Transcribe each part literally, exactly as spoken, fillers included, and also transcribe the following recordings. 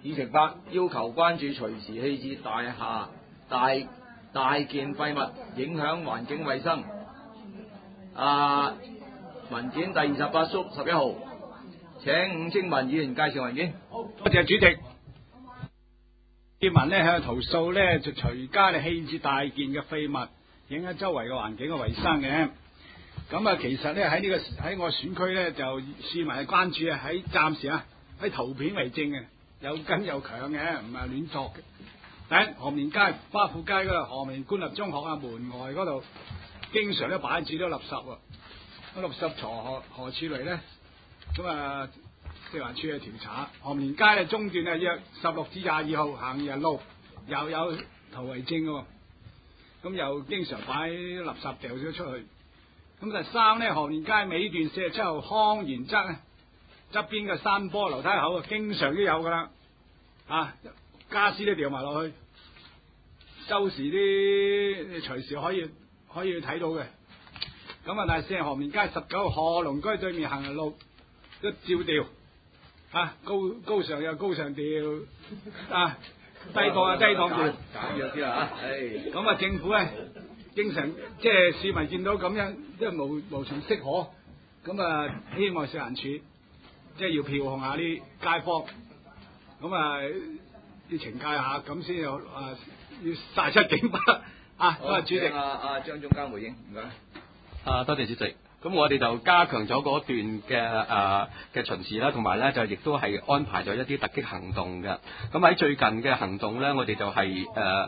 議程法要求關注隨時棄置大廈大大件廢物影響環境衛生。啊，文件第二十八縮十一號，請伍清文議員介紹文件。 多謝主席。市民咧向投訴咧，就隨家咧棄置大件嘅廢物，影響周圍嘅環境嘅衛生嘅。咁啊，其實咧喺呢、這個喺我選區咧，就市民係關注啊，喺暫時啊喺圖片為證嘅，有根有強嘅，唔係亂作嘅。第一，何明街花富街嗰度，何明官立中學啊門外嗰度，經常都擺住啲垃圾喎。嗰垃圾從何何處嚟咧？咁啊，食環署嘅調查，何明街咧中段啊約十六至廿二號行人路，又有圖為證嘅。咁又經常擺垃圾掉咗出去。咁第三咧，何明街尾段四十七號康園側啊，側邊嘅山坡樓梯口啊，經常都有噶啦，啊，家私都掉埋落去，周時啲隨時可以可以睇到嘅。咁啊，第四係何明街十九號賀龍居對面行人路都照掉，啊，高高上有高上掉，啊，低檔啊低檔掉， 簡約啲啦嚇，唉， 咁啊，政府咧。經常即係市民見到咁樣，即係無無從適可，咁啊希望食環署即係要票控下啲街坊，咁啊要懲戒下，咁先有啊要晒出警法啊！多謝主席。 阿阿張總監回應，唔該。 啊，多謝主席。咁我哋就加強咗嗰段嘅誒嘅巡視啦，同埋咧就亦都係安排咗一啲突擊行動嘅。咁喺最近嘅行動咧，我哋就係、是、誒。呃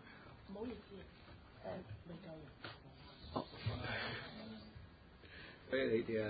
俾你哋啊！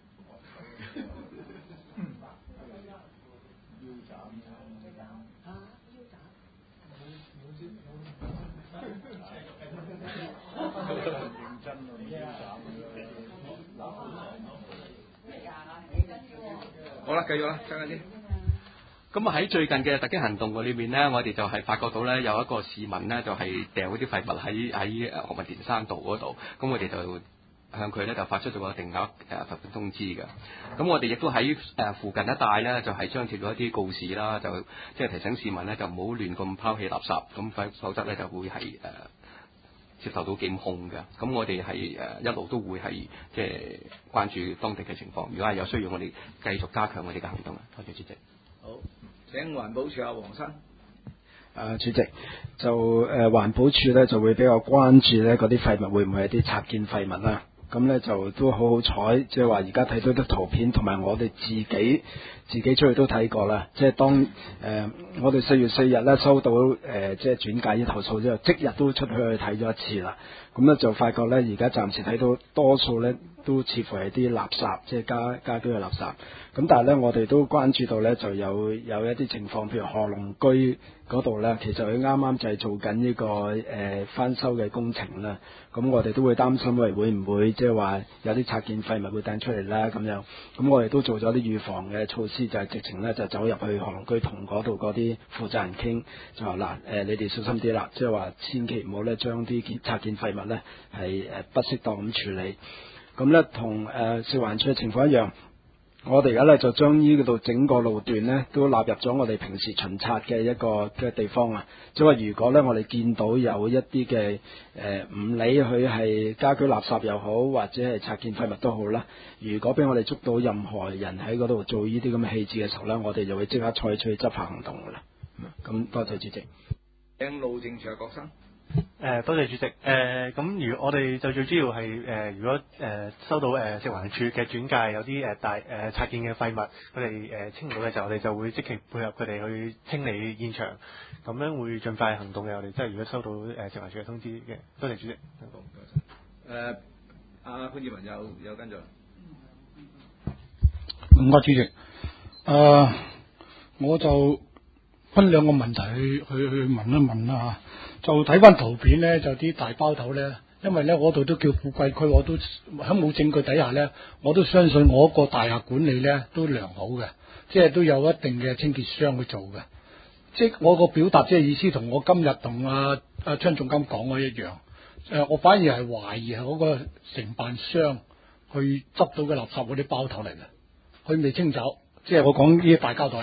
好啦，繼續啦，聽下先。 咁啊喺最近嘅突擊行動裏面呢，我哋就係發覺到咧有一個市民呢，就係掉嗰啲廢物喺喺誒何文田山道嗰度，咁我哋就向佢咧就發出咗個定額誒罰款通知嘅。咁我哋亦都喺誒附近一帶咧就係張貼咗一啲告示啦，就即係提醒市民咧就唔好亂咁拋棄垃圾，咁否否則咧就會係誒、呃、接受到檢控嘅。咁我哋係誒一路都會係即係關注當地嘅情況，如果係有需要，我哋繼續加強我哋嘅行動啊。多謝主席。 好，請環保署阿黃生。 啊，主席就誒、呃、環保署咧就會比較關注咧嗰啲廢物會唔會係啲拆建廢物啦。咁咧就都好好彩，即係話而家睇到啲圖片，同埋我哋自己自己出去都睇過啦。即係當誒、呃、我哋四月四日咧收到誒、呃、即係轉介啲投訴之後，即日都出去去睇咗一次啦。咁咧就發覺咧，而家暫時睇到多數咧都似乎係啲垃圾，即係家家居嘅垃圾。咁但係咧，我哋都關注到咧，就有有一啲情況，譬如賀龍居嗰度咧，其實佢啱啱就係做緊呢、這個誒、呃、翻修嘅工程啦。咁我哋都會擔心，喂會唔會即係話有啲拆建廢物會掟出嚟啦咁樣。咁我哋都做咗啲預防嘅措施，就係、是、直情咧就走入去賀龍居同嗰度嗰啲負責人傾，就話嗱誒，你哋小心啲啦，即係話千祈唔好咧將啲拆建廢物咧係誒不適當咁處理。咁咧同誒食環署嘅情況一樣。我哋而家咧就將呢度整個路段咧都納入咗我哋平時巡查嘅一個嘅地方啊，即係話如果咧我哋見到有一啲嘅誒唔理佢係家居垃圾又好，或者係拆建廢物都好啦，如果俾我哋捉到任何人喺嗰度做呢啲咁嘅棄置嘅時候咧，我哋就會即刻採取執法行動噶啦。咁多謝主席。 請路政署郭生。 誒、呃，多謝主席。誒、呃，咁如我哋就最主要係誒、呃，如果誒、呃、收到誒、呃、食環署嘅轉介有啲誒大誒拆建嘅廢物，佢哋誒清唔到嘅時候，我哋就會即刻配合佢哋去清理現場，咁樣會盡快行動嘅。我哋即係如果收到誒、呃、食環署嘅通知嘅，多謝主席。 好，多謝。誒，阿潘志文有有跟進。 唔該，主席。誒、呃，我就分兩個問題去去去問一問啦嚇。就睇翻圖片咧，就啲大包頭咧，因為咧我度都叫富貴區，我都喺冇證據底下咧，我都相信我個大廈管理咧都良好嘅，即係都有一定嘅清潔商去做嘅。即係我個表達即係意思同我今日同阿阿張總監講嘅一樣。誒、呃，我反而係懷疑係嗰個承辦商去執到嘅垃圾嗰啲包頭嚟嘅，佢未清走。即係我講呢啲大膠袋啊，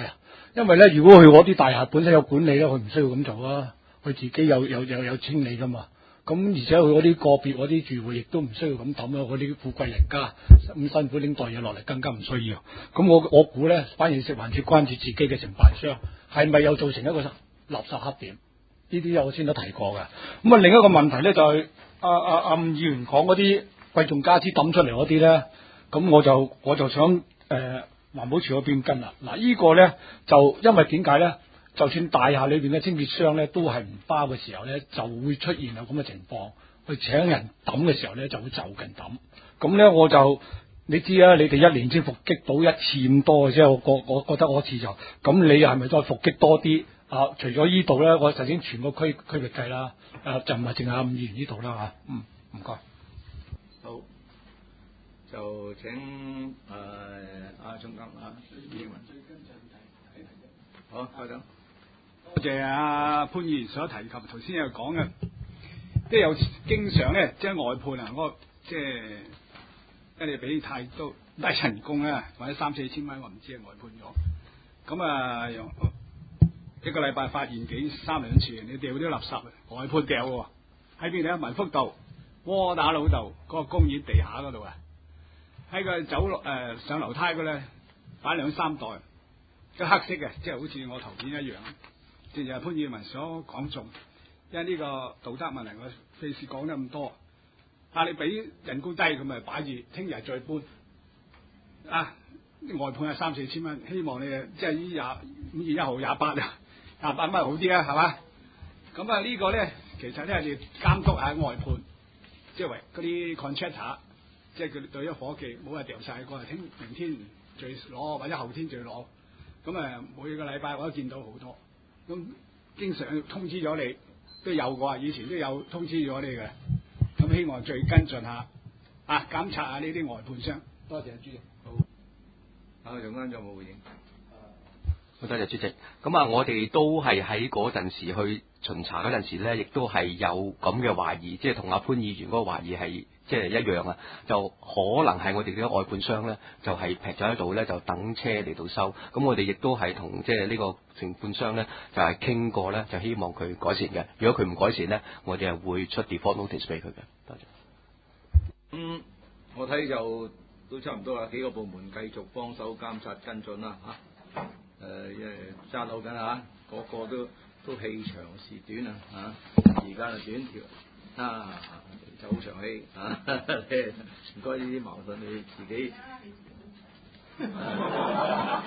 因為咧，如果佢嗰啲大廈本身有管理咧，佢唔需要咁做啊，佢自己有有有有清理噶嘛。咁而且佢嗰啲個別嗰啲住戶亦都唔需要咁抌咯，嗰啲富貴人家咁辛苦拎袋嘢落嚟，更加唔需要。咁我我估咧，反而食環署關注自己嘅承辦商係咪有造成一個垃圾黑點？呢啲我先都提過嘅。咁啊，另一個問題咧就係阿阿阿伍議員講嗰啲貴重家私抌出嚟嗰啲咧，咁我就我就想誒、呃、環保署嗰邊跟啦。嗱，呢個咧就因為點解咧？就算大廈裏邊嘅清潔商咧都係唔包嘅時候咧，就會出現有咁嘅情況，去請人抌嘅時候咧就會就近抌。咁咧我就你知啊，你哋一年先伏擊到一次咁多嘅啫，我我我覺得嗰次就咁，你係咪再伏擊多啲啊？除咗依度咧，我首先全個區區域計啦，誒、啊、就唔係淨係阿伍議員呢度啦嚇。嗯，唔該。 好，就請誒阿總監啊議員。好，開燈。 多謝阿潘議員所提及，頭先有講嘅，即係有經常咧，即係外判啊，我即係一你俾太多低人工咧，或者三四千蚊，我唔知係外判咗。咁啊，一個禮拜發現幾三兩次，你掉啲垃圾外判掉喎，喺邊度啊？民福道、窩打老道嗰個公園地下嗰度啊，喺個走落誒、呃、上樓梯嗰咧擺兩三袋，個黑色嘅，即係好似我圖片一樣。正如潘議員所講中，因為呢個道德問題，我費事講得咁多。但你俾人工低，咁咪擺住，聽日再搬。啊，外判係三四千蚊，希望你即係呢廿五月一號廿八啊，廿八蚊好啲啊，係嘛？咁啊呢個咧，其實咧你監督下外判，即係為嗰啲 contractor，即係佢對咗伙計，冇話掉晒過嚟，聽明天再攞，或者後天再攞。咁啊，每個禮拜我都見到好多。咁經常通知咗你，都有過，以前都有通知咗你嘅。咁希望再跟進下，啊檢查下呢啲外判商。多謝主席。 好，啊，總監有冇回應？ 好多謝主席。咁啊，我哋都係喺嗰陣時去巡查嗰陣時咧，亦都係有咁嘅懷疑，即係同阿潘議員嗰個懷疑係即係一樣啊。就可能係我哋嘅外判商咧，就係劈咗喺度咧，就等車嚟到收。咁我哋亦都係同即係呢個承判商咧，就係傾過咧，就希望佢改善嘅。如果佢唔改善咧，我哋係會出 default notice 俾佢嘅。多謝。 嗯，我睇就都差唔多啦，幾個部門繼續幫手監察跟進啦嚇。誒、呃，因為揸樓緊嚇，個個都都氣長時短啊嚇，時間啊短條啊，就好長氣啊。唔該，呢啲矛盾你自己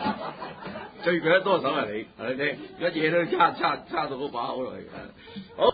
最舉得多手係你，係咪先？而家嘢都叉叉叉到嗰把口嚟嘅。好。